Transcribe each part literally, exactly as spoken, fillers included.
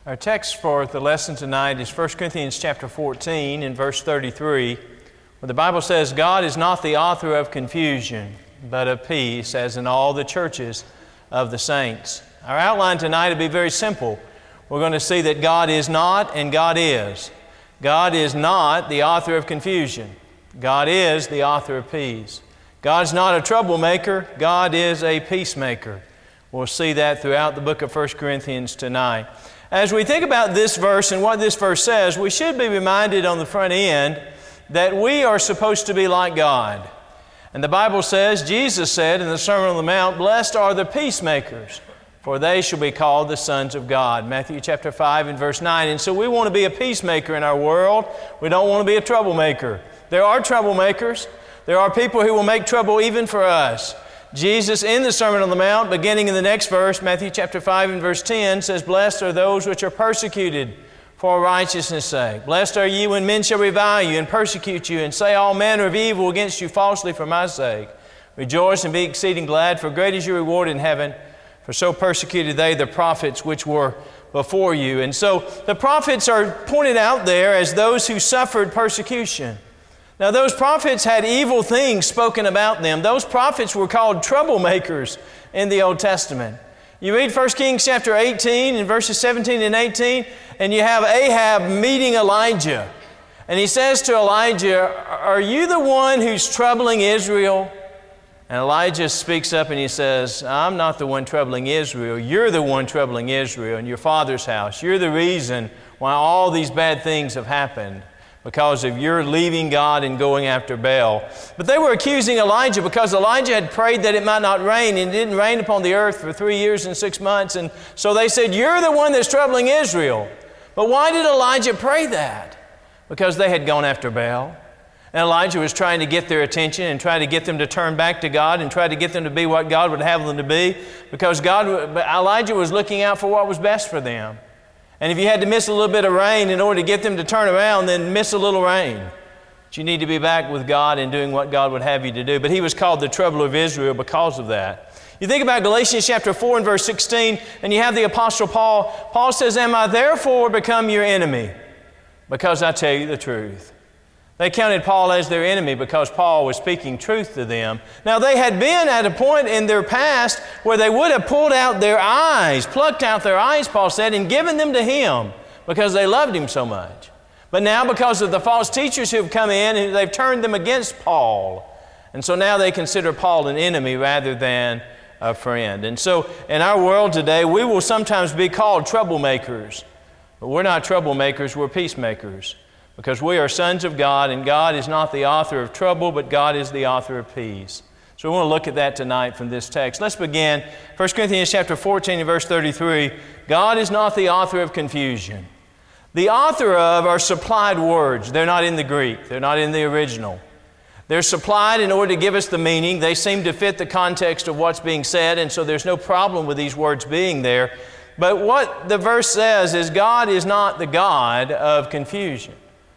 Our text for the lesson tonight is First Corinthians chapter fourteen and verse thirty-three, where the Bible says, God is not the author of confusion, but of peace, as in all the churches of the saints. Our outline tonight will be very simple. We're going to see that God is not and God is. God is not the author of confusion. God is the author of peace. God's not a troublemaker. God is a peacemaker. We'll see that throughout the book of First Corinthians tonight. As we think about this verse and what this verse says, we should be reminded on the front end that we are supposed to be like God. And the Bible says, Jesus said in the Sermon on the Mount, "Blessed are the peacemakers, for they shall be called the sons of God." Matthew chapter five and verse nine. And so we want to be a peacemaker in our world. We don't want to be a troublemaker. There are troublemakers. There are people who will make trouble even for us. Jesus in the Sermon on the Mount, beginning in the next verse, Matthew chapter five and verse ten, says, "Blessed are those which are persecuted for righteousness' sake. Blessed are ye when men shall revile you and persecute you and say all manner of evil against you falsely for my sake. Rejoice and be exceeding glad, for great is your reward in heaven. For so persecuted they the prophets which were before you." And so the prophets are pointed out there as those who suffered persecution. Now those prophets had evil things spoken about them. Those prophets were called troublemakers in the Old Testament. You read First Kings chapter eighteen and verses seventeen and eighteen, and you have Ahab meeting Elijah. And he says to Elijah, "Are you the one who's troubling Israel?" And Elijah speaks up and he says, "I'm not the one troubling Israel. You're the one troubling Israel in your father's house. You're the reason why all these bad things have happened, because of your leaving God and going after Baal." But they were accusing Elijah because Elijah had prayed that it might not rain, and it didn't rain upon the earth for three years and six months. And so they said, "You're the one that's troubling Israel." But why did Elijah pray that? Because they had gone after Baal. And Elijah was trying to get their attention and try to get them to turn back to God and try to get them to be what God would have them to be, because God, Elijah was looking out for what was best for them. And if you had to miss a little bit of rain in order to get them to turn around, then miss a little rain. But you need to be back with God and doing what God would have you to do. But he was called the troubler of Israel because of that. You think about Galatians chapter four and verse sixteen, and you have the Apostle Paul. Paul says, "Am I therefore become your enemy? Because I tell you the truth." They counted Paul as their enemy because Paul was speaking truth to them. Now they had been at a point in their past where they would have pulled out their eyes, plucked out their eyes, Paul said, and given them to him because they loved him so much. But now because of the false teachers who have come in, they've turned them against Paul. And so now they consider Paul an enemy rather than a friend. And so in our world today, we will sometimes be called troublemakers. But we're not troublemakers, we're peacemakers. Because we are sons of God, and God is not the author of trouble, but God is the author of peace. So we want to look at that tonight from this text. Let's begin. First Corinthians chapter fourteen and verse thirty-three. God is not the author of confusion. The author of are supplied words. They're not in the Greek. They're not in the original. They're supplied in order to give us the meaning. They seem to fit the context of what's being said, and so there's no problem with these words being there. But what the verse says is God is not the God of confusion.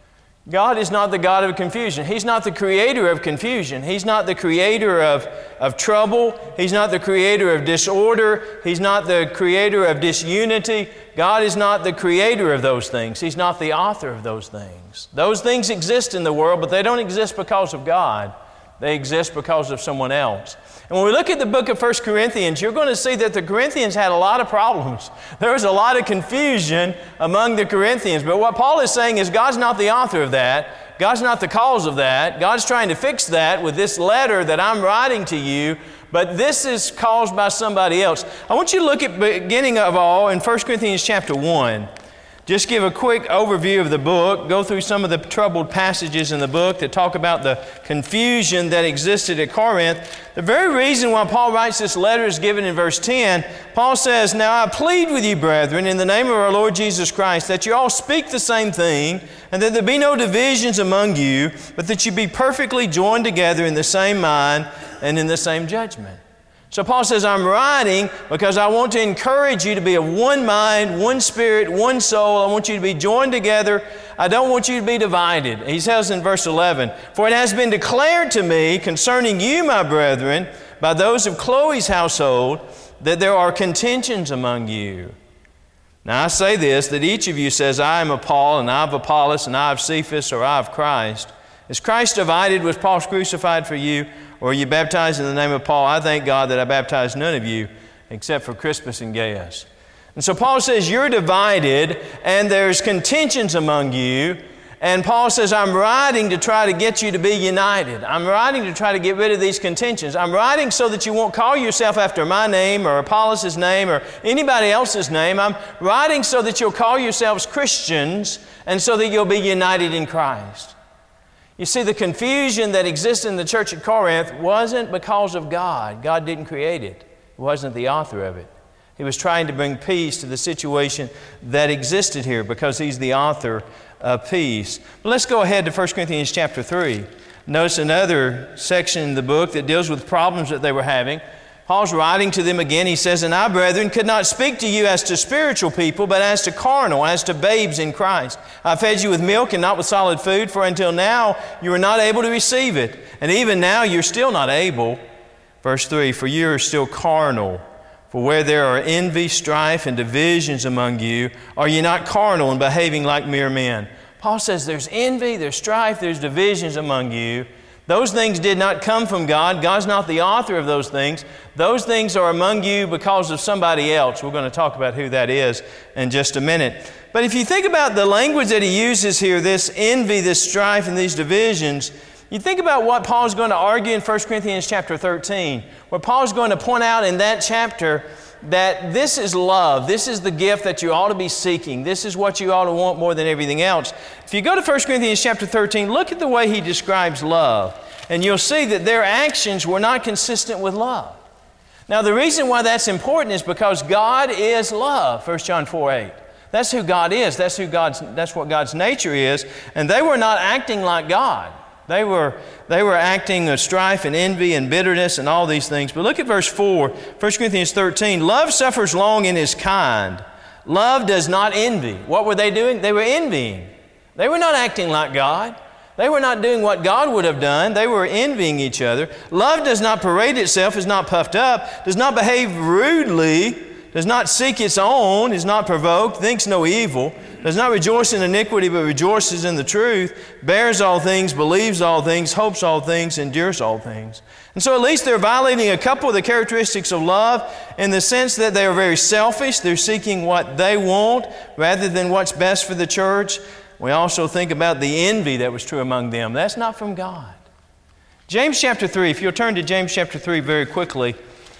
God is not the God of confusion. He's not the creator of confusion. He's not the creator of, of trouble. He's not the creator of disorder. He's not the creator of disunity. God is not the creator of those things. He's not the author of those things. Those things exist in the world, but they don't exist because of God. They exist because of someone else. And when we look at the book of First Corinthians, you're going to see that the Corinthians had a lot of problems. There was a lot of confusion among the Corinthians. But what Paul is saying is God's not the author of that. God's not the cause of that. God's trying to fix that with this letter that I'm writing to you. But this is caused by somebody else. I want you to look at the beginning of all in First Corinthians chapter one. Just give a quick overview of the book, go through some of the troubled passages in the book that talk about the confusion that existed at Corinth. The very reason why Paul writes this letter is given in verse ten. Paul says, "Now I plead with you, brethren, in the name of our Lord Jesus Christ, that you all speak the same thing, and that there be no divisions among you, but that you be perfectly joined together in the same mind and in the same judgment." So Paul says, I'm writing because I want to encourage you to be of one mind, one spirit, one soul. I want you to be joined together. I don't want you to be divided. He says in verse eleven, "For it has been declared to me concerning you, my brethren, by those of Chloe's household, that there are contentions among you." Now I say this, that each of you says, I am of Paul, and I of Apollos, and I of Cephas, or I of Christ. Is Christ divided? Was Paul crucified for you? Or are you baptized in the name of Paul? I thank God that I baptized none of you except for Crispus and Gaius. And so Paul says, you're divided, and there's contentions among you. And Paul says, I'm writing to try to get you to be united. I'm writing to try to get rid of these contentions. I'm writing so that you won't call yourself after my name or Apollos' name or anybody else's name. I'm writing so that you'll call yourselves Christians and so that you'll be united in Christ. You see, the confusion that existed in the church at Corinth wasn't because of God. God didn't create it. He wasn't the author of it. He was trying to bring peace to the situation that existed here because He's the author of peace. But let's go ahead to First Corinthians chapter three. Notice another section in the book that deals with problems that they were having. Paul's writing to them again. He says, and I, brethren, could not speak to you as to spiritual people, but as to carnal, as to babes in Christ. I fed you with milk and not with solid food, for until now you were not able to receive it. And even now you're still not able. Verse three, for you are still carnal. For where there are envy, strife, and divisions among you, are you not carnal and behaving like mere men? Paul says there's envy, there's strife, there's divisions among you. Those things did not come from God. God's not the author of those things. Those things are among you because of somebody else. We're going to talk about who that is in just a minute. But if you think about the language that he uses here, this envy, this strife, and these divisions, you think about what Paul's going to argue in First Corinthians chapter thirteen, where Paul's going to point out in that chapter that this is love. This is the gift that you ought to be seeking. This is what you ought to want more than everything else. If you go to First Corinthians chapter thirteen, look at the way he describes love, and you'll see that their actions were not consistent with love. Now, the reason why that's important is because God is love, First John four eight. That's who God is. That's who God's, that's what God's nature is, and they were not acting like God. They were, they were acting with strife and envy and bitterness and all these things. But look at verse four, First Corinthians thirteen. Love suffers long and is kind. Love does not envy. What were they doing? They were envying. They were not acting like God. They were not doing what God would have done. They were envying each other. Love does not parade itself, is not puffed up, does not behave rudely, does not seek its own, is not provoked, thinks no evil, does not rejoice in iniquity, but rejoices in the truth, bears all things, believes all things, hopes all things, endures all things. And so at least they're violating a couple of the characteristics of love in the sense that they are very selfish. They're seeking what they want rather than what's best for the church. We also think about the envy that was true among them. That's not from God. James chapter three, if you'll turn to James chapter three very quickly,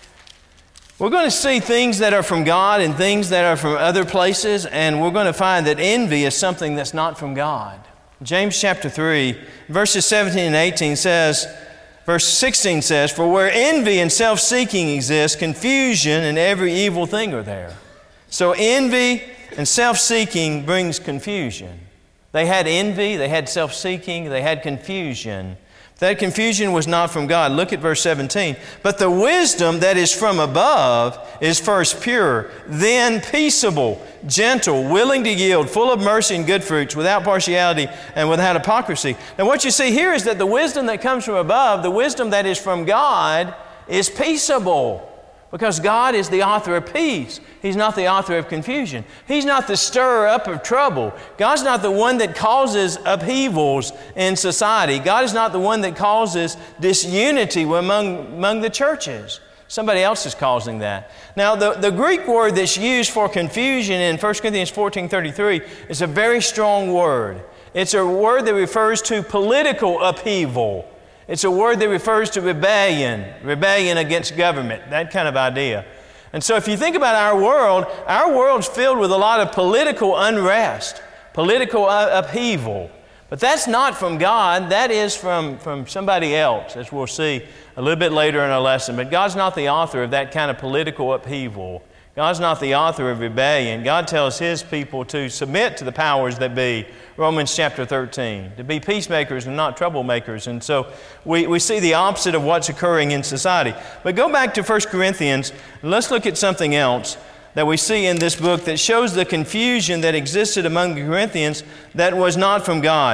we're going to see things that are from God and things that are from other places, and we're going to find that envy is something that's not from God. James chapter three, verses seventeen and eighteen says, verse sixteen says, for where envy and self-seeking exist, confusion and every evil thing are there. So envy and self-seeking brings confusion. They had envy, they had self-seeking, they had confusion. That confusion was not from God. Look at verse seventeen. But the wisdom that is from above is first pure, then peaceable, gentle, willing to yield, full of mercy and good fruits, without partiality and without hypocrisy. Now what you see here is that the wisdom that comes from above, the wisdom that is from God, is peaceable. Because God is the author of peace. He's not the author of confusion. He's not the stirrer up of trouble. God's not the one that causes upheavals in society. God is not the one that causes disunity among, among the churches. Somebody else is causing that. Now, the, the Greek word that's used for confusion in First Corinthians fourteen thirty-three is a very strong word. It's a word that refers to political upheaval. It's a word that refers to rebellion, rebellion against government, that kind of idea. And so if you think about our world, our world's filled with a lot of political unrest, political upheaval. But that's not from God, that is from, from somebody else, as we'll see a little bit later in our lesson. But God's not the author of that kind of political upheaval. God's not the author of rebellion. God tells His people to submit to the powers that be, Romans chapter thirteen, to be peacemakers and not troublemakers. And so we, we see the opposite of what's occurring in society. But go back to First Corinthians, and let's look at something else that we see in this book that shows the confusion that existed among the Corinthians that was not from God.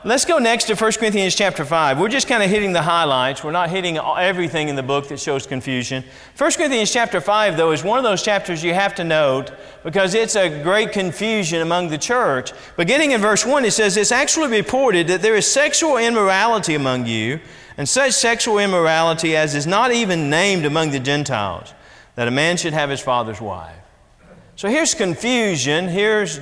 let's go next to First Corinthians chapter five. We're just kind of hitting the highlights. We're not hitting everything in the book that shows confusion. First Corinthians chapter five, though, is one of those chapters you have to note because it's a great confusion among the church. Beginning in verse one, it says, "It's actually reported that there is sexual immorality among you, and such sexual immorality as is not even named among the Gentiles, that a man should have his father's wife." So here's confusion. Here's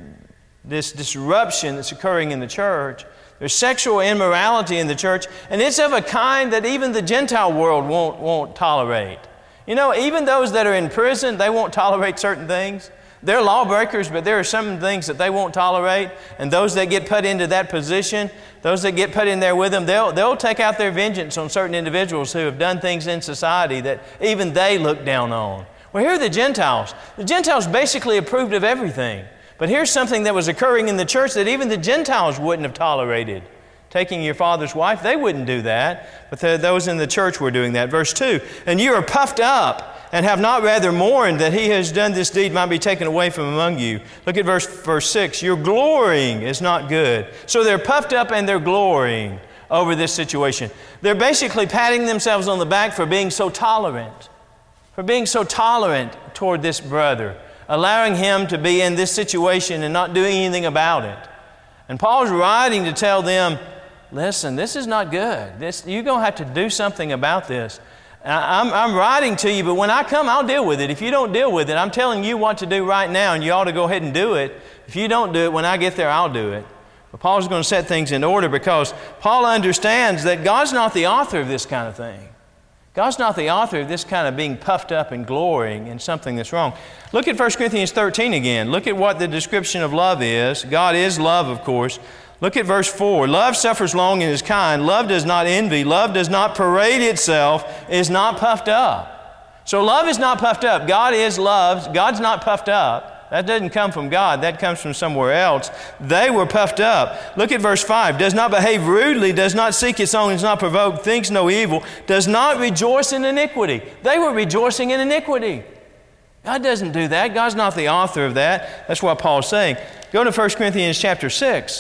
this disruption that's occurring in the church. There's sexual immorality in the church, and it's of a kind that even the Gentile world won't, won't tolerate. You know, even those that are in prison, they won't tolerate certain things. They're lawbreakers, but there are some things that they won't tolerate, and those that get put into that position, those that get put in there with them, they'll, they'll take out their vengeance on certain individuals who have done things in society that even they look down on. Well, here are the Gentiles. The Gentiles basically approved of everything. But here's something that was occurring in the church that even the Gentiles wouldn't have tolerated. Taking your father's wife, they wouldn't do that. But the, those in the church were doing that. Verse two, "And you are puffed up and have not rather mourned that he has done this deed might be taken away from among you." Look at verse, verse six. "Your glorying is not good." So they're puffed up and they're glorying over this situation. They're basically patting themselves on the back for being so tolerant, for being so tolerant toward this brother, allowing him to be in this situation and not doing anything about it. And Paul's writing to tell them, listen, this is not good. This, you're going to have to do something about this. I'm, I'm writing to you, but when I come, I'll deal with it. If you don't deal with it, I'm telling you what to do right now, and you ought to go ahead and do it. If you don't do it, when I get there, I'll do it. But Paul's going to set things in order because Paul understands that God's not the author of this kind of thing. God's not the author of this kind of being puffed up and glorying in something that's wrong. Look at First Corinthians thirteen again. Look at what the description of love is. God is love, of course. Look at verse four. "Love suffers long and is kind. Love does not envy. Love does not parade itself, is not puffed up." So love is not puffed up. God is love. God's not puffed up. That doesn't come from God. That comes from somewhere else. They were puffed up. Look at verse five. "Does not behave rudely, does not seek its own, is not provoked, thinks no evil, does not rejoice in iniquity." They were rejoicing in iniquity. God doesn't do that. God's not the author of that. That's what Paul's saying. Go to First Corinthians chapter six.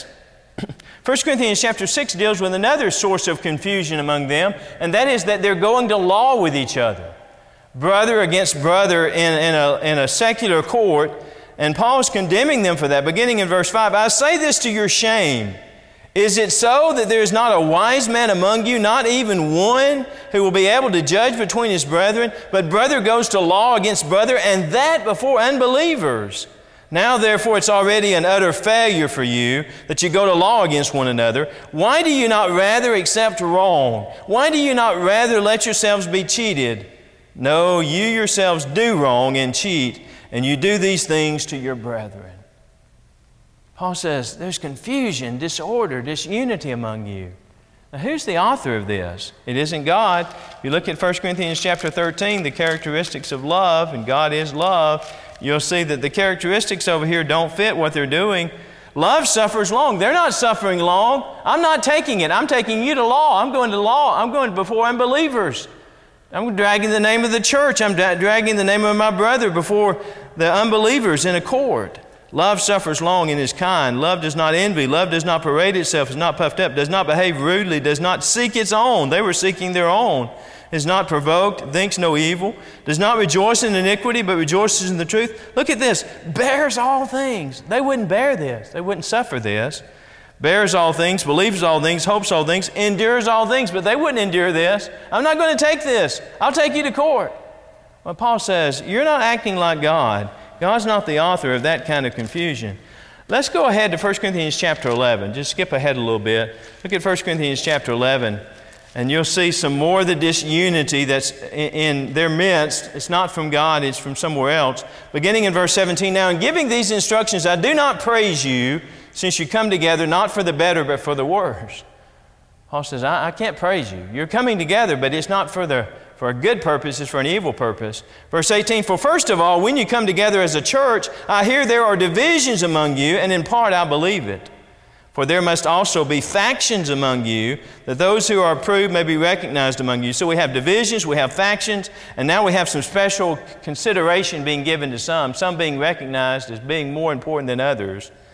First Corinthians chapter six deals with another source of confusion among them, and that is that they're going to law with each other. Brother against brother in, in, a, in a secular court. And Paul's condemning them for that. Beginning in verse five, "I say this to your shame. Is it so that there is not a wise man among you, not even one, who will be able to judge between his brethren? But brother goes to law against brother, and that before unbelievers. Now therefore it's already an utter failure for you that you go to law against one another. Why do you not rather accept wrong? Why do you not rather let yourselves be cheated? No, you yourselves do wrong and cheat, and you do these things to your brethren." Paul says there's confusion, disorder, disunity among you. Now, who's the author of this? It isn't God. If you look at First Corinthians chapter thirteen, the characteristics of love, and God is love, you'll see that the characteristics over here don't fit what they're doing. Love suffers long. They're not suffering long. I'm not taking it. I'm taking you to law. I'm going to law. I'm going before unbelievers. I'm dragging the name of the church. I'm dra- dragging the name of my brother before the unbelievers in a court. Love suffers long and is kind. Love does not envy. Love does not parade itself, is not puffed up, does not behave rudely, does not seek its own. They were seeking their own. Is not provoked, thinks no evil, does not rejoice in iniquity, but rejoices in the truth. Look at this. Bears all things. They wouldn't bear this. They wouldn't suffer this. Bears all things, believes all things, hopes all things, endures all things, but they wouldn't endure this. I'm not going to take this. I'll take you to court. Well, Paul says, you're not acting like God. God's not the author of that kind of confusion. Let's go ahead to First Corinthians chapter eleven. Just skip ahead a little bit. Look at First Corinthians chapter eleven, and you'll see some more of the disunity that's in their midst. It's not from God, it's from somewhere else. Beginning in verse seventeen, "Now in giving these instructions, I do not praise you, since you come together not for the better, but for the worse." Paul says, I, I can't praise you. You're coming together, but it's not for, the, for a good purpose, it's for an evil purpose. Verse eighteen, "For first of all, when you come together as a church, I hear there are divisions among you, and in part I believe it. For there must also be factions among you, that those who are approved may be recognized among you." So we have divisions, we have factions, and now we have some special consideration being given to some, some being recognized as being more important than others.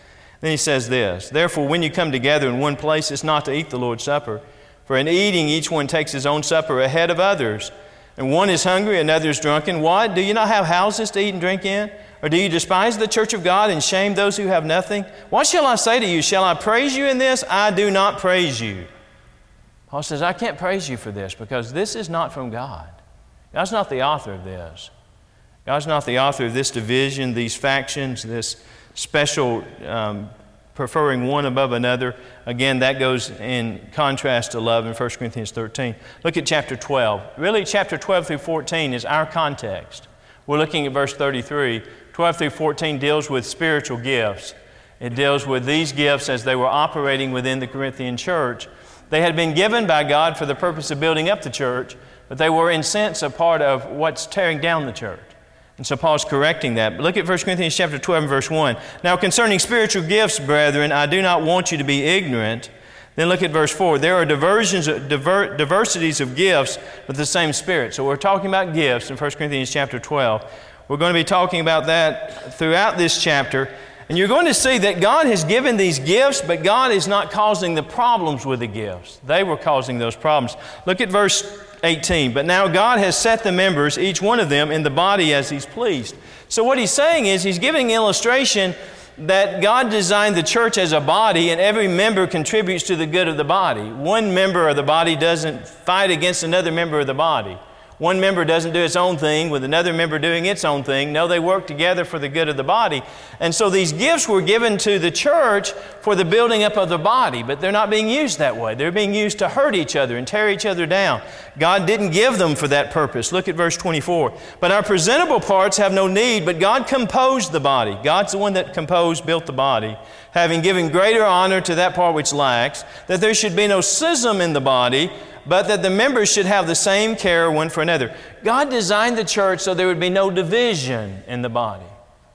Then he says this, therefore, when you come together in one place, it's not to eat the Lord's Supper. For in eating, each one takes his own supper ahead of others. And one is hungry, another is drunken. What? Do you not have houses to eat and drink in? Or do you despise the church of God and shame those who have nothing? What shall I say to you? Shall I praise you in this? I do not praise you. Paul says, I can't praise you for this because this is not from God. God's not the author of this. God's not the author of this division, these factions, this special um, preferring one above another. Again, that goes in contrast to love in First Corinthians thirteen. Look at chapter twelve. Really, chapter twelve through fourteen is our context. We're looking at verse thirty-three. twelve through fourteen deals with spiritual gifts. It deals with these gifts as they were operating within the Corinthian church. They had been given by God for the purpose of building up the church, but they were in sense a part of what's tearing down the church. And so Paul's correcting that. But look at First Corinthians chapter twelve and verse one. Now concerning spiritual gifts, brethren, I do not want you to be ignorant. Then look at verse four. There are diversions, diver, diversities of gifts, but the same Spirit. So we're talking about gifts in First Corinthians chapter twelve. We're going to be talking about that throughout this chapter. And you're going to see that God has given these gifts, but God is not causing the problems with the gifts. They were causing those problems. Look at verse eighteen. But now God has set the members, each one of them, in the body as He's pleased. So what He's saying is He's giving an illustration that God designed the church as a body and every member contributes to the good of the body. One member of the body doesn't fight against another member of the body. One member doesn't do its own thing with another member doing its own thing. No, they work together for the good of the body. And so these gifts were given to the church for the building up of the body, but they're not being used that way. They're being used to hurt each other and tear each other down. God didn't give them for that purpose. Look at verse twenty-four. But our presentable parts have no need, but God composed the body. God's the one that composed, built the body, having given greater honor to that part which lacks, that there should be no schism in the body, but that the members should have the same care one for another. God designed the church so there would be no division in the body.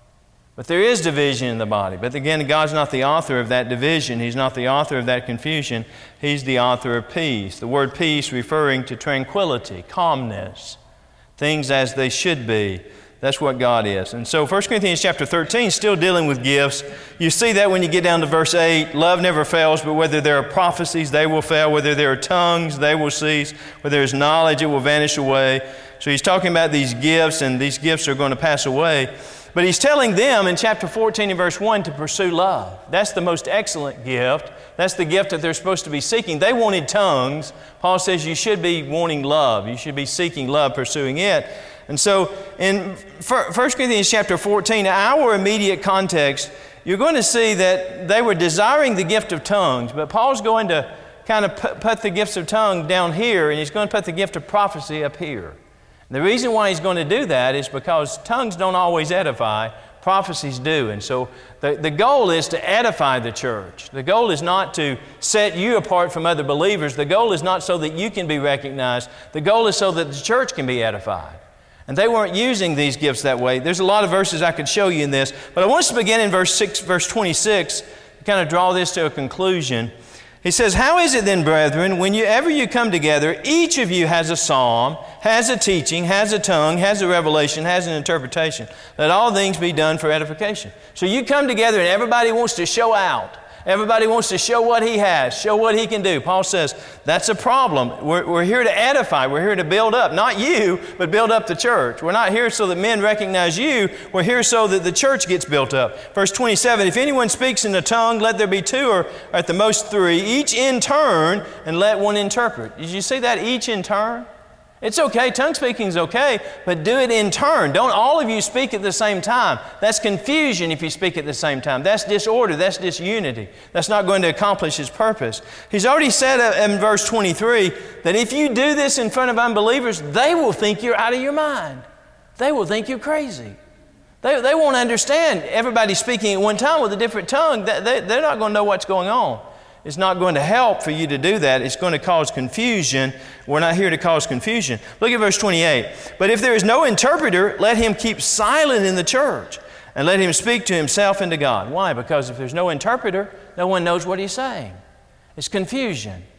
But there is division in the body. But again, God's not the author of that division. He's not the author of that confusion. He's the author of peace. The word peace referring to tranquility, calmness, things as they should be. That's what God is. And so First Corinthians chapter thirteen, still dealing with gifts. You see that when you get down to verse eight, love never fails, but whether there are prophecies, they will fail. Whether there are tongues, they will cease. Whether there is knowledge, it will vanish away. So he's talking about these gifts, and these gifts are going to pass away. But he's telling them in chapter fourteen and verse one to pursue love. That's the most excellent gift. That's the gift that they're supposed to be seeking. They wanted tongues. Paul says you should be wanting love. You should be seeking love, pursuing it. And so in First Corinthians chapter fourteen, our immediate context, you're going to see that they were desiring the gift of tongues, but Paul's going to kind of put the gifts of tongue down here, and he's going to put the gift of prophecy up here. And the reason why he's going to do that is because tongues don't always edify, prophecies do. And so the, the goal is to edify the church. The goal is not to set you apart from other believers. The goal is not so that you can be recognized. The goal is so that the church can be edified. And they weren't using these gifts that way. There's a lot of verses I could show you in this, but I want us to begin in verse six, verse twenty-six, to kind of draw this to a conclusion. He says, how is it then, brethren, whenever you come together, each of you has a psalm, has a teaching, has a tongue, has a revelation, has an interpretation. Let all things be done for edification. So you come together and everybody wants to show out. Everybody wants to show what he has, show what he can do. Paul says, that's a problem. We're, we're here to edify. We're here to build up. Not you, but build up the church. We're not here so that men recognize you. We're here so that the church gets built up. Verse twenty-seven, if anyone speaks in a tongue, let there be two or at the most three, each in turn, and let one interpret. Did you see that, each in turn? It's okay, tongue speaking is okay, but do it in turn. Don't all of you speak at the same time. That's confusion if you speak at the same time. That's disorder, that's disunity. That's not going to accomplish His purpose. He's already said in verse twenty-three that if you do this in front of unbelievers, they will think you're out of your mind. They will think you're crazy. They, they won't understand everybody speaking at one time with a different tongue. They, they, they're not going to know what's going on. It's not going to help for you to do that. It's going to cause confusion. We're not here to cause confusion. Look at verse twenty-eight. But if there is no interpreter, let him keep silent in the church and let him speak to himself and to God. Why? Because if there's no interpreter, no one knows what he's saying. It's confusion.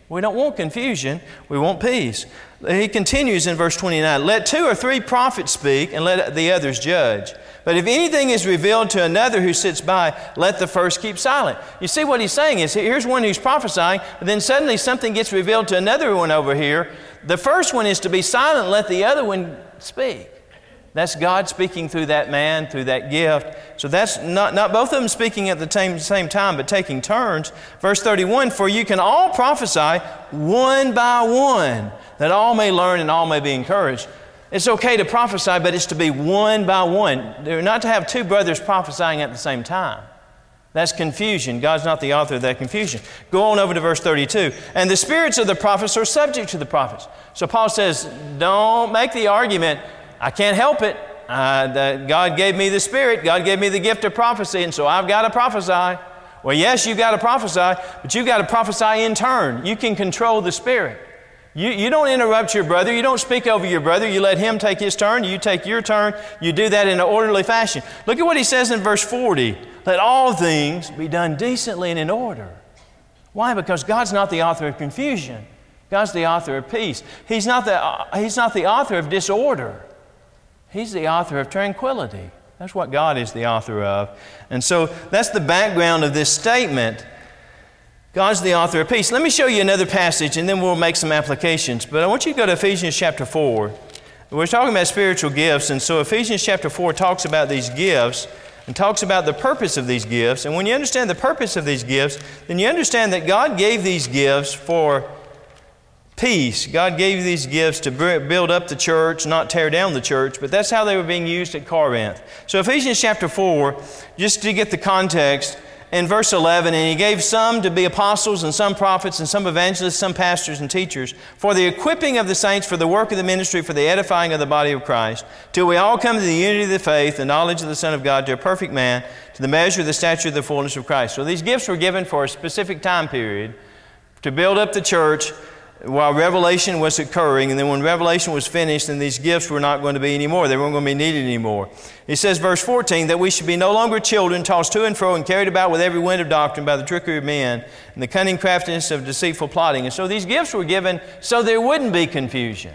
We don't want confusion. We want peace. He continues in verse twenty-nine, let two or three prophets speak and let the others judge. But if anything is revealed to another who sits by, let the first keep silent. You see what he's saying is, here's one who's prophesying, but then suddenly something gets revealed to another one over here. The first one is to be silent and let the other one speak. That's God speaking through that man, through that gift. So that's not, not both of them speaking at the same, same time, but taking turns. Verse thirty-one, for you can all prophesy one by one, that all may learn and all may be encouraged. It's okay to prophesy, but it's to be one by one. They're not to have two brothers prophesying at the same time. That's confusion. God's not the author of that confusion. Go on over to verse thirty-two. And the spirits of the prophets are subject to the prophets. So Paul says, don't make the argument, I can't help it. Uh, the, God gave me the Spirit. God gave me the gift of prophecy, and so I've got to prophesy. Well, yes, you've got to prophesy, but you've got to prophesy in turn. You can control the Spirit. You, you don't interrupt your brother. You don't speak over your brother. You let him take his turn. You take your turn. You do that in an orderly fashion. Look at what he says in verse forty. Let all things be done decently and in order. Why? Because God's not the author of confusion. God's the author of peace. He's not the, uh, he's not the author of disorder. He's the author of tranquility. That's what God is the author of. And so that's the background of this statement. God's the author of peace. Let me show you another passage and then we'll make some applications. But I want you to go to Ephesians chapter four. We're talking about spiritual gifts, and so Ephesians chapter four talks about these gifts and talks about the purpose of these gifts. And when you understand the purpose of these gifts, then you understand that God gave these gifts for peace. God gave these gifts to build up the church, not tear down the church, but that's how they were being used at Corinth. So Ephesians chapter four, just to get the context, in verse eleven, and he gave some to be apostles and some prophets and some evangelists, some pastors and teachers, for the equipping of the saints, for the work of the ministry, for the edifying of the body of Christ, till we all come to the unity of the faith, the knowledge of the Son of God, to a perfect man, to the measure of the stature of the fullness of Christ. So these gifts were given for a specific time period to build up the church while Revelation was occurring, and then when Revelation was finished, then these gifts were not going to be anymore. They weren't going to be needed anymore. He says, verse fourteen, that we should be no longer children, tossed to and fro and carried about with every wind of doctrine by the trickery of men and the cunning craftiness of deceitful plotting. And so these gifts were given so there wouldn't be confusion,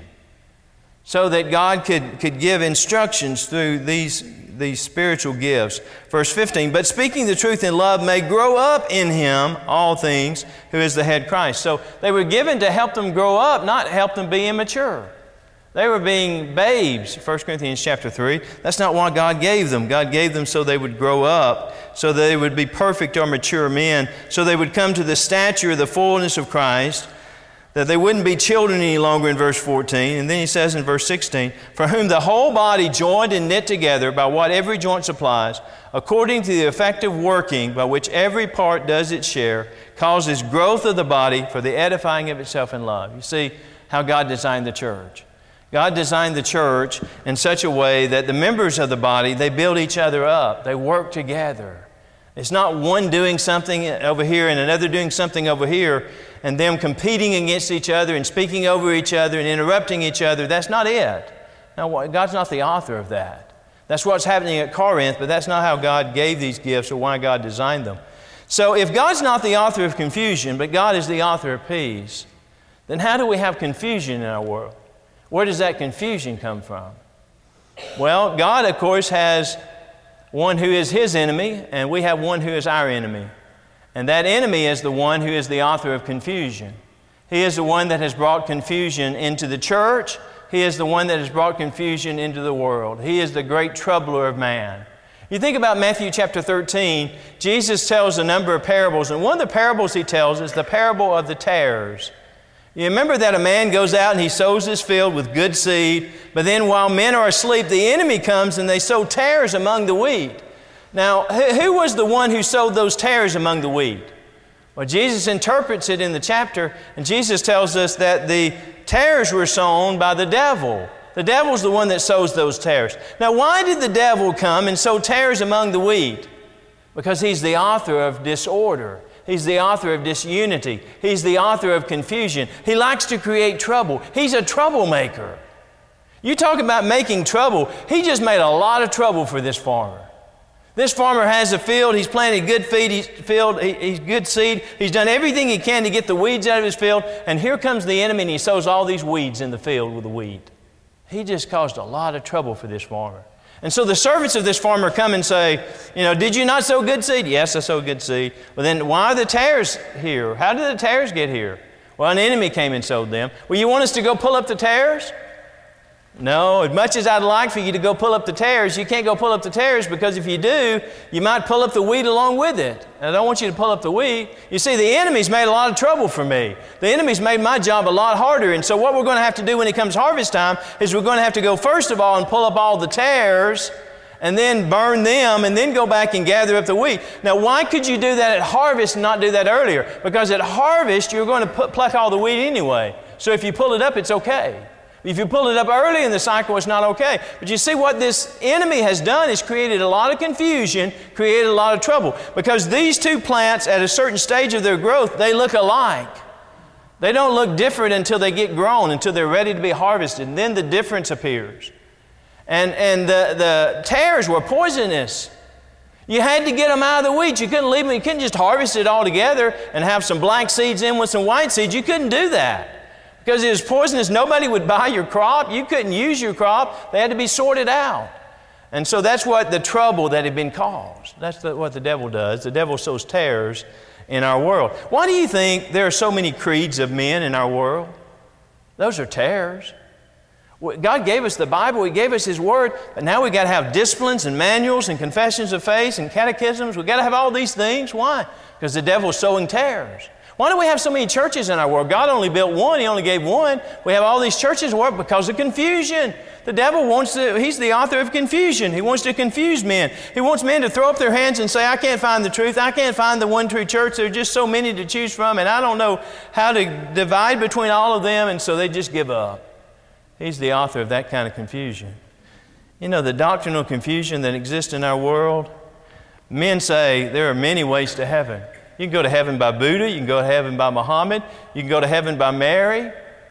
so that God could, could give instructions through these these spiritual gifts. Verse fifteen, but speaking the truth in love may grow up in him all things, who is the head Christ. So they were given to help them grow up, not help them be immature. They were being babes, First Corinthians chapter three. That's not why God gave them. God gave them so they would grow up, so they would be perfect or mature men, so they would come to the stature of the fullness of Christ, that they wouldn't be children any longer in verse fourteen. And then he says in verse sixteen, for whom the whole body joined and knit together by what every joint supplies, according to the effective working by which every part does its share, causes growth of the body for the edifying of itself in love. You see how God designed the church. God designed the church in such a way that the members of the body, they build each other up. They work together. It's not one doing something over here and another doing something over here and them competing against each other and speaking over each other and interrupting each other. That's not it. Now, God's not the author of that. That's what's happening at Corinth, but that's not how God gave these gifts or why God designed them. So if God's not the author of confusion, but God is the author of peace, then how do we have confusion in our world? Where does that confusion come from? Well, God, of course, has one who is His enemy, and we have one who is our enemy. And that enemy is the one who is the author of confusion. He is the one that has brought confusion into the church. He is the one that has brought confusion into the world. He is the great troubler of man. You think about Matthew chapter thirteen, Jesus tells a number of parables, and one of the parables He tells is the parable of the tares. You remember that a man goes out and he sows his field with good seed, but then while men are asleep, the enemy comes and they sow tares among the wheat. Now, who was the one who sowed those tares among the wheat? Well, Jesus interprets it in the chapter, and Jesus tells us that the tares were sown by the devil. The devil's the one that sows those tares. Now, why did the devil come and sow tares among the wheat? Because he's the author of disorder. He's the author of disunity. He's the author of confusion. He likes to create trouble. He's a troublemaker. You talk about making trouble. He just made a lot of trouble for this farmer. This farmer has a field. He's planted good feed, he's field. He, he's good seed. He's done everything he can to get the weeds out of his field. And here comes the enemy, and he sows all these weeds in the field with the weed. He just caused a lot of trouble for this farmer. And so the servants of this farmer come and say, you know, did you not sow good seed? Yes, I sowed good seed. Well, then why are the tares here? How did the tares get here? Well, an enemy came and sowed them. Well, you want us to go pull up the tares? No, as much as I'd like for you to go pull up the tares, you can't go pull up the tares, because if you do, you might pull up the wheat along with it. And I don't want you to pull up the wheat. You see, the enemy's made a lot of trouble for me. The enemy's made my job a lot harder. And so what we're going to have to do when it comes harvest time is we're going to have to go first of all and pull up all the tares and then burn them and then go back and gather up the wheat. Now, why could you do that at harvest and not do that earlier? Because at harvest, you're going to put, pluck all the wheat anyway. So if you pull it up, it's okay. If you pull it up early in the cycle, it's not okay. But you see, what this enemy has done is created a lot of confusion, created a lot of trouble. Because these two plants, at a certain stage of their growth, they look alike. They don't look different until they get grown, until they're ready to be harvested. And then the difference appears. And, and the, the tares were poisonous. You had to get them out of the wheat. You couldn't leave them. You couldn't just harvest it all together and have some black seeds in with some white seeds. You couldn't do that. Because it was poisonous. Nobody would buy your crop. You couldn't use your crop. They had to be sorted out. And so that's what the trouble that had been caused. That's the, what the devil does. The devil sows tares in our world. Why do you think there are so many creeds of men in our world? Those are tares. God gave us the Bible. He gave us His Word. But now we've got to have disciplines and manuals and confessions of faith and catechisms. We've got to have all these things. Why? Because the devil's sowing tares. Why do we have so many churches in our world? God only built one. He only gave one. We have all these churches work because of confusion. The devil wants to, he's the author of confusion. He wants to confuse men. He wants men to throw up their hands and say, I can't find the truth. I can't find the one true church. There are just so many to choose from, and I don't know how to divide between all of them, and so they just give up. He's the author of that kind of confusion. You know, the doctrinal confusion that exists in our world, men say there are many ways to heaven. You can go to heaven by Buddha. You can go to heaven by Muhammad. You can go to heaven by Mary.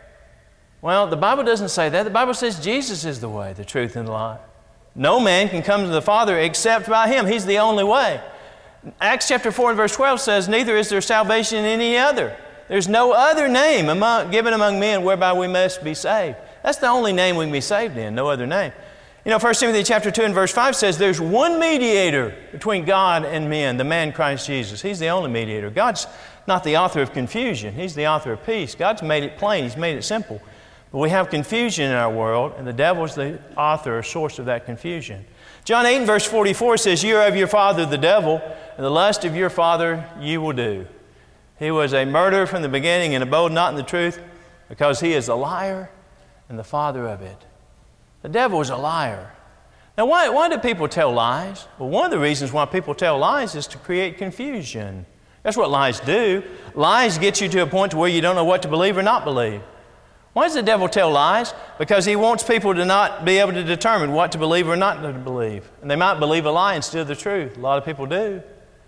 Well, the Bible doesn't say that. The Bible says Jesus is the way, the truth, and the life. No man can come to the Father except by Him. He's the only way. Acts chapter four and verse twelve says, neither is there salvation in any other. There's no other name among, given among men whereby we must be saved. That's the only name we can be saved in, no other name. You know, First Timothy chapter two and verse five says there's one mediator between God and men, the man Christ Jesus. He's the only mediator. God's not the author of confusion. He's the author of peace. God's made it plain. He's made it simple. But we have confusion in our world, and the devil's the author or source of that confusion. John eight and verse forty-four says, you are of your father the devil, and the lust of your father you will do. He was a murderer from the beginning and abode not in the truth, because he is a liar and the father of it. The devil is a liar. Now, why, why do people tell lies? Well, one of the reasons why people tell lies is to create confusion. That's what lies do. Lies get you to a point to where you don't know what to believe or not believe. Why does the devil tell lies? Because he wants people to not be able to determine what to believe or not to believe. And they might believe a lie instead of the truth. A lot of people do.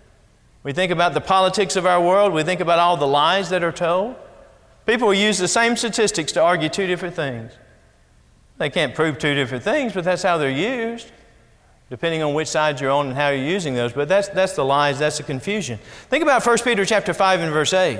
We think about the politics of our world. We think about all the lies that are told. People will use the same statistics to argue two different things. They can't prove two different things, but that's how they're used, depending on which side you're on and how you're using those. But that's, that's the lies, that's the confusion. Think about First Peter chapter five and verse eight.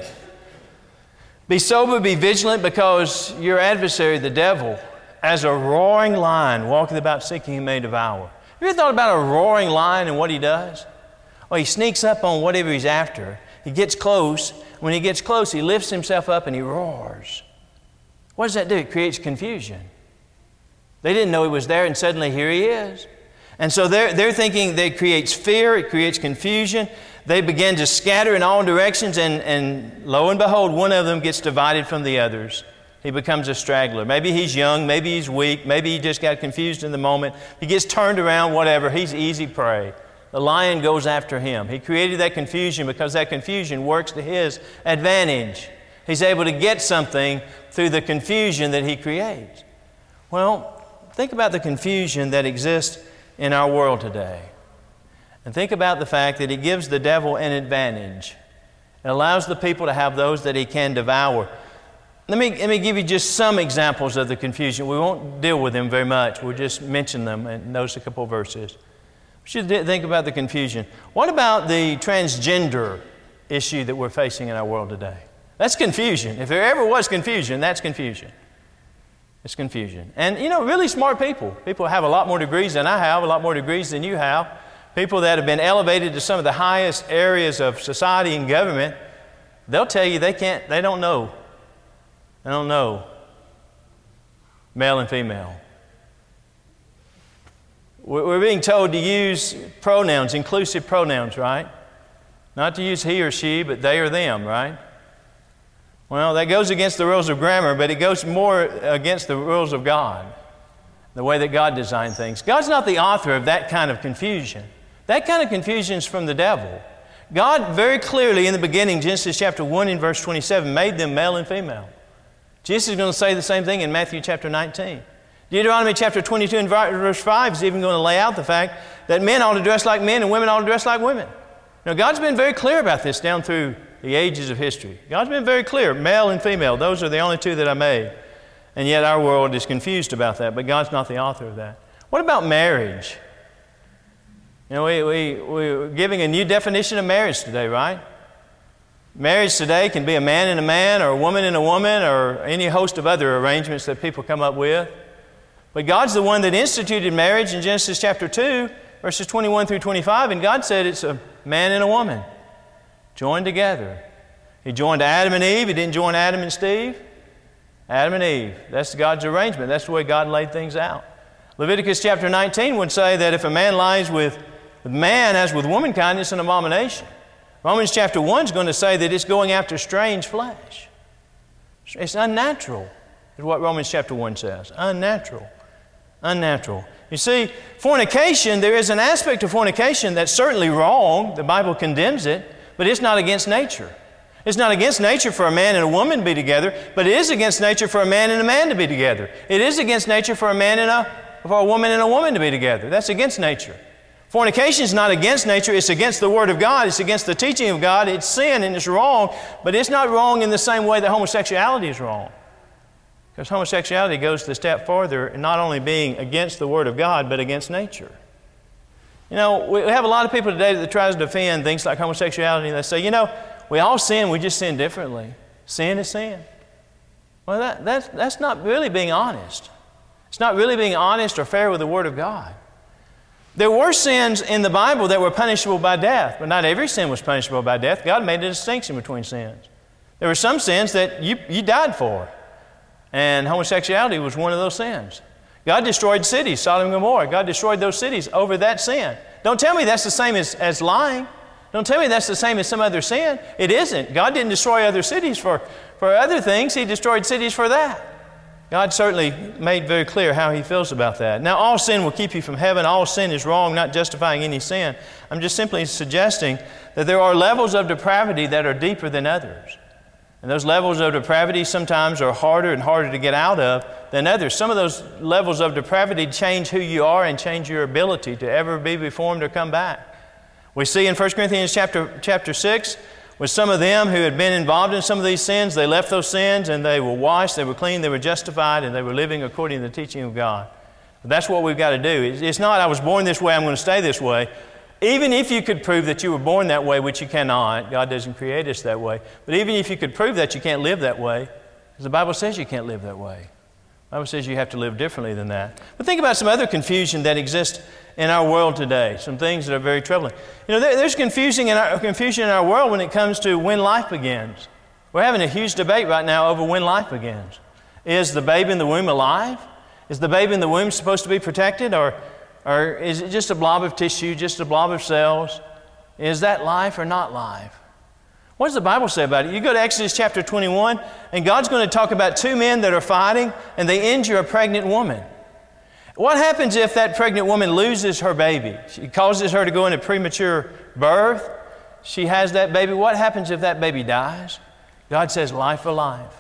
Be sober, be vigilant, because your adversary, the devil, as a roaring lion, walketh about seeking whom he may devour. Have you ever thought about a roaring lion and what he does? Well, he sneaks up on whatever he's after. He gets close. When he gets close, he lifts himself up and he roars. What does that do? It creates confusion. They didn't know he was there, and suddenly here he is. And so they're, they're thinking that it creates fear, it creates confusion. They begin to scatter in all directions, and, and lo and behold, one of them gets divided from the others. He becomes a straggler. Maybe he's young, maybe he's weak, maybe he just got confused in the moment. He gets turned around, whatever. He's easy prey. The lion goes after him. He created that confusion because that confusion works to his advantage. He's able to get something through the confusion that he creates. Well, think about the confusion that exists in our world today. And think about the fact that it gives the devil an advantage. It allows the people to have those that he can devour. Let me, let me give you just some examples of the confusion. We won't deal with them very much. We'll just mention them and notice a couple of verses. should think about the confusion. What about the transgender issue that we're facing in our world today? That's confusion. If there ever was confusion, that's confusion. It's confusion. And, you know, really smart people. People have a lot more degrees than I have, a lot more degrees than you have. People that have been elevated to some of the highest areas of society and government, they'll tell you they can't, they don't know. They don't know male and female. We're being told to use pronouns, inclusive pronouns, right? Not to use he or she, but they or them, right? Well, that goes against the rules of grammar, but it goes more against the rules of God, the way that God designed things. God's not the author of that kind of confusion. That kind of confusion is from the devil. God very clearly in the beginning, Genesis chapter one and verse twenty-seven, made them male and female. Jesus is going to say the same thing in Matthew chapter nineteen. Deuteronomy chapter twenty-two and verse five is even going to lay out the fact that men ought to dress like men and women ought to dress like women. Now, God's been very clear about this down through the ages of history. God's been very clear, male and female, those are the only two that I made. And yet our world is confused about that, but God's not the author of that. What about marriage? You know, we, we, we're giving a new definition of marriage today, right? Marriage today can be a man and a man, or a woman and a woman, or any host of other arrangements that people come up with. But God's the one that instituted marriage in Genesis chapter two, verses twenty-one through twenty-five, and God said it's a man and a woman joined together. He joined Adam and Eve. He didn't join Adam and Steve. Adam and Eve. That's God's arrangement. That's the way God laid things out. Leviticus chapter nineteen would say that if a man lies with, with man as with womankind, it's an abomination. Romans chapter one is going to say that it's going after strange flesh. It's unnatural, is what Romans chapter one says. Unnatural. Unnatural. You see, fornication, there is an aspect of fornication that's certainly wrong. The Bible condemns it, but it's not against nature. It's not against nature for a man and a woman to be together, but it is against nature for a man and a man to be together. It is against nature for a man and a, for a woman and a woman to be together. That's against nature. Fornication is not against nature, it's against the Word of God, it's against the teaching of God, it's sin and it's wrong, but it's not wrong in the same way that homosexuality is wrong. Because homosexuality goes the step farther in not only being against the Word of God, but against nature. You know, we have a lot of people today that tries to defend things like homosexuality, and they say, you know, we all sin, we just sin differently. Sin is sin. Well, that, that's, that's not really being honest. It's not really being honest or fair with the Word of God. There were sins in the Bible that were punishable by death, but not every sin was punishable by death. God made a distinction between sins. There were some sins that you, you died for, and homosexuality was one of those sins. God destroyed cities, Sodom and Gomorrah. God destroyed those cities over that sin. Don't tell me that's the same as, as lying. Don't tell me that's the same as some other sin. It isn't. God didn't destroy other cities for, for other things. He destroyed cities for that. God certainly made very clear how He feels about that. Now, all sin will keep you from heaven. All sin is wrong, not justifying any sin. I'm just simply suggesting that there are levels of depravity that are deeper than others. And those levels of depravity sometimes are harder and harder to get out of than others. Some of those levels of depravity change who you are and change your ability to ever be reformed or come back. We see in First Corinthians chapter, chapter six, with some of them who had been involved in some of these sins, they left those sins and they were washed, they were clean, they were justified, and they were living according to the teaching of God. That's what we've got to do. It's not, I was born this way, I'm going to stay this way. Even if you could prove that you were born that way, which you cannot, God doesn't create us that way, but even if you could prove that, you can't live that way, because the Bible says you can't live that way. The Bible says you have to live differently than that. But think about some other confusion that exists in our world today, some things that are very troubling. You know, there, there's confusing in our, confusion in our world when it comes to when life begins. We're having a huge debate right now over when life begins. Is the baby in the womb alive? Is the baby in the womb supposed to be protected, or Or is it just a blob of tissue, just a blob of cells? Is that life or not life? What does the Bible say about it? You go to Exodus chapter twenty-one, and God's going to talk about two men that are fighting, and they injure a pregnant woman. What happens if that pregnant woman loses her baby? She causes her to go into premature birth. She has that baby. What happens if that baby dies? God says, life for life.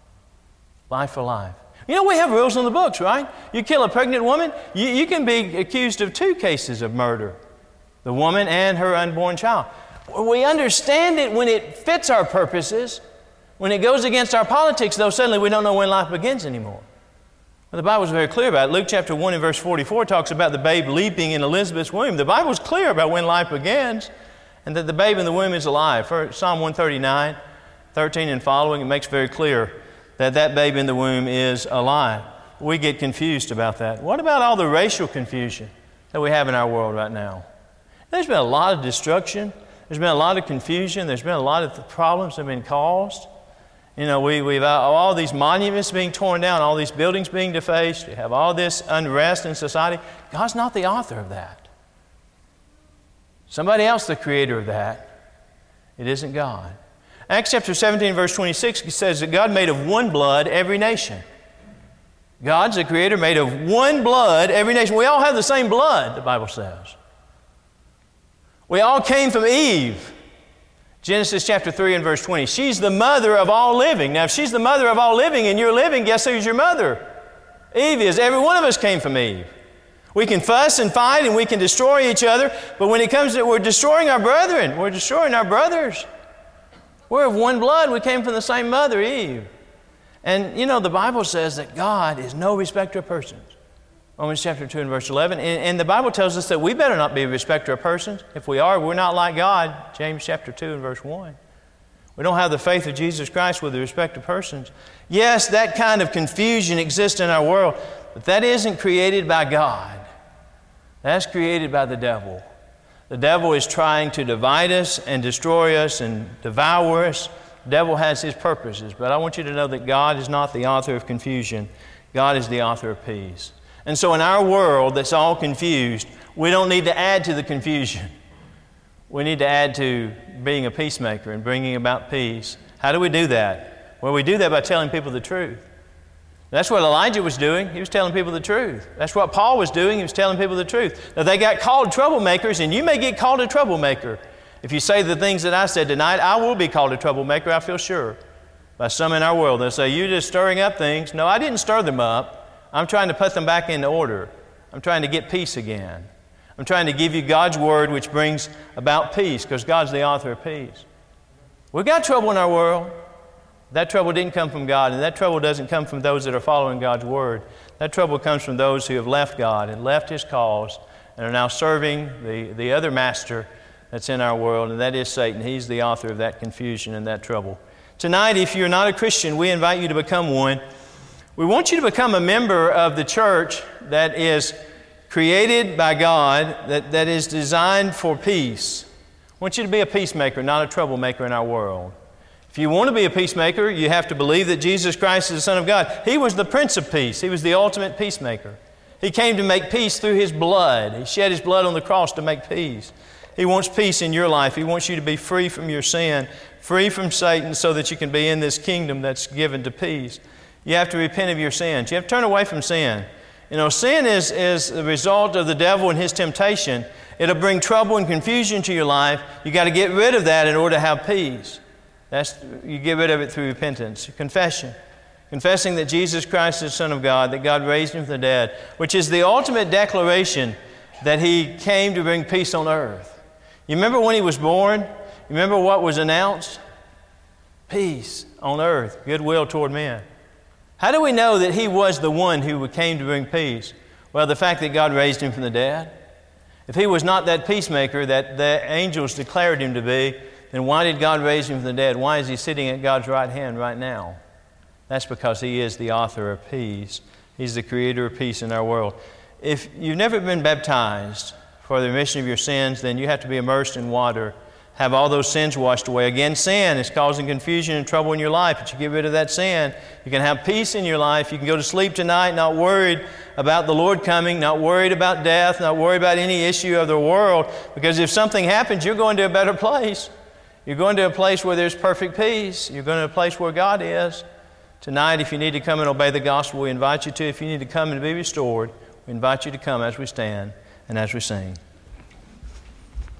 Life for life. You know, we have rules in the books, right? You kill a pregnant woman, you, you can be accused of two cases of murder, the woman and her unborn child. We understand it when it fits our purposes. When it goes against our politics, though, suddenly we don't know when life begins anymore. Well, the Bible is very clear about it. Luke chapter one and verse forty-four talks about the babe leaping in Elizabeth's womb. The Bible is clear about when life begins and that the babe in the womb is alive. For Psalm one thirty-nine, thirteen and following, it makes very clear that that babe in the womb is alive. We get confused about that. What about all the racial confusion that we have in our world right now? There's been a lot of destruction. There's been a lot of confusion. There's been a lot of problems that have been caused. You know, we, we've all these monuments being torn down, all these buildings being defaced. We have all this unrest in society. God's not the author of that. Somebody else the creator of that. It isn't God. Acts chapter seventeen, verse twenty-six says that God made of one blood every nation. God's the creator made of one blood every nation. We all have the same blood, the Bible says. We all came from Eve. Genesis chapter three and verse twenty. She's the mother of all living. Now, if she's the mother of all living and you're living, guess who's your mother? Eve is. Every one of us came from Eve. We can fuss and fight and we can destroy each other, but when it comes to, we're destroying our brethren. We're destroying our brothers. We're of one blood. We came from the same mother, Eve. And, you know, the Bible says that God is no respecter of persons. Romans chapter two and verse eleven. And, and the Bible tells us that we better not be a respecter of persons. If we are, we're not like God. James chapter two and verse one. We don't have the faith of Jesus Christ with the respect of persons. Yes, that kind of confusion exists in our world, but that isn't created by God. That's created by the devil. The devil is trying to divide us and destroy us and devour us. The devil has his purposes, but I want you to know that God is not the author of confusion. God is the author of peace. And so in our world that's all confused, we don't need to add to the confusion. We need to add to being a peacemaker and bringing about peace. How do we do that? Well, we do that by telling people the truth. That's what Elijah was doing. He was telling people the truth. That's what Paul was doing. He was telling people the truth. Now, they got called troublemakers, and you may get called a troublemaker. If you say the things that I said tonight, I will be called a troublemaker, I feel sure, by some in our world. They'll say, you're just stirring up things. No, I didn't stir them up. I'm trying to put them back into order. I'm trying to get peace again. I'm trying to give you God's Word, which brings about peace, because God's the author of peace. We've got trouble in our world. That trouble didn't come from God, and that trouble doesn't come from those that are following God's Word. That trouble comes from those who have left God and left His cause and are now serving the, the other master that's in our world, and that is Satan. He's the author of that confusion and that trouble. Tonight, if you're not a Christian, we invite you to become one. We want you to become a member of the church that is created by God, that, that is designed for peace. I want you to be a peacemaker, not a troublemaker in our world. If you want to be a peacemaker, you have to believe that Jesus Christ is the Son of God. He was the Prince of Peace. He was the ultimate peacemaker. He came to make peace through His blood. He shed His blood on the cross to make peace. He wants peace in your life. He wants you to be free from your sin, free from Satan, so that you can be in this kingdom that's given to peace. You have to repent of your sins. You have to turn away from sin. You know, sin is, is the result of the devil and his temptation. It'll bring trouble and confusion to your life. You got to get rid of that in order to have peace. That's, you get rid of it through repentance, confession. Confessing that Jesus Christ is the Son of God, that God raised Him from the dead, which is the ultimate declaration that He came to bring peace on earth. You remember when He was born? You remember what was announced? Peace on earth, goodwill toward men. How do we know that He was the one who came to bring peace? Well, the fact that God raised Him from the dead. If He was not that peacemaker that the angels declared Him to be, then why did God raise Him from the dead? Why is He sitting at God's right hand right now? That's because He is the author of peace. He's the creator of peace in our world. If you've never been baptized for the remission of your sins, then you have to be immersed in water, have all those sins washed away. Again, sin is causing confusion and trouble in your life, but you get rid of that sin. You can have peace in your life. You can go to sleep tonight not worried about the Lord coming, not worried about death, not worried about any issue of the world, because if something happens, you're going to a better place. You're going to a place where there's perfect peace. You're going to a place where God is. Tonight, if you need to come and obey the gospel, we invite you to. If you need to come and be restored, we invite you to come as we stand and as we sing.